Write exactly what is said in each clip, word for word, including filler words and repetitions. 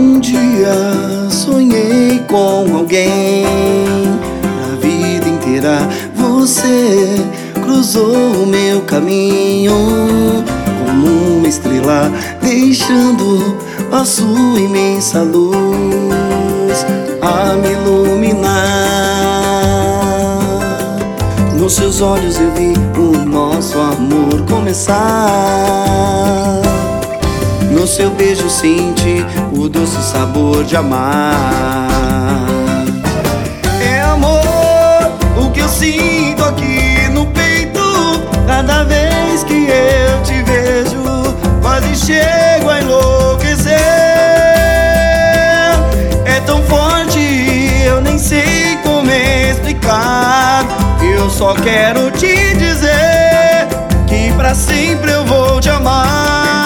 Um dia sonhei com alguém, pra vida inteira você cruzou o meu caminho, como uma estrela deixando a sua imensa luz a me iluminar. Nos seus olhos eu vi o nosso amor começar. No seu beijo senti o doce sabor de amar. É amor o que eu sinto aqui no peito, cada vez que eu te vejo, quase chego a enlouquecer. É tão forte, eu nem sei como explicar. Eu só quero te dizer que pra sempre eu vou te amar.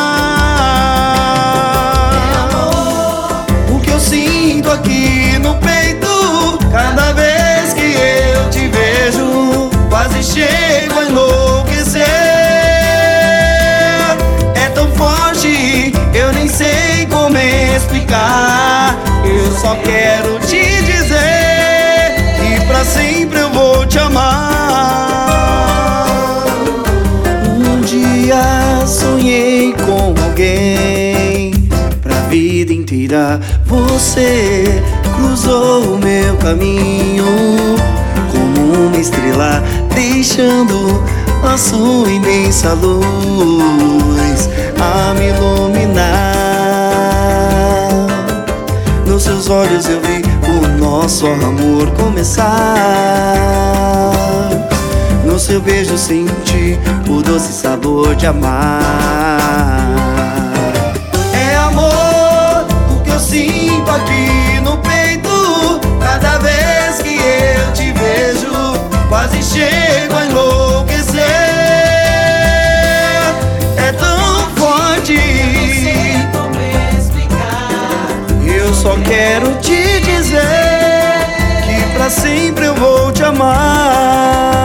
Aqui no peito, cada vez que eu te vejo, quase chego a enlouquecer. É tão forte, eu nem sei como explicar. Eu só quero te dizer que pra sempre eu vou te amar. Um dia sonhei com alguém, vida inteira você cruzou o meu caminho, como uma estrela deixando a sua imensa luz a me iluminar. Nos seus olhos eu vi o nosso amor começar. No seu beijo senti o doce sabor de amar. Sinto aqui no peito, cada vez que eu te vejo, quase chego a enlouquecer. É tão forte, eu não sei como explicar. Eu só quero te dizer que pra sempre eu vou te amar.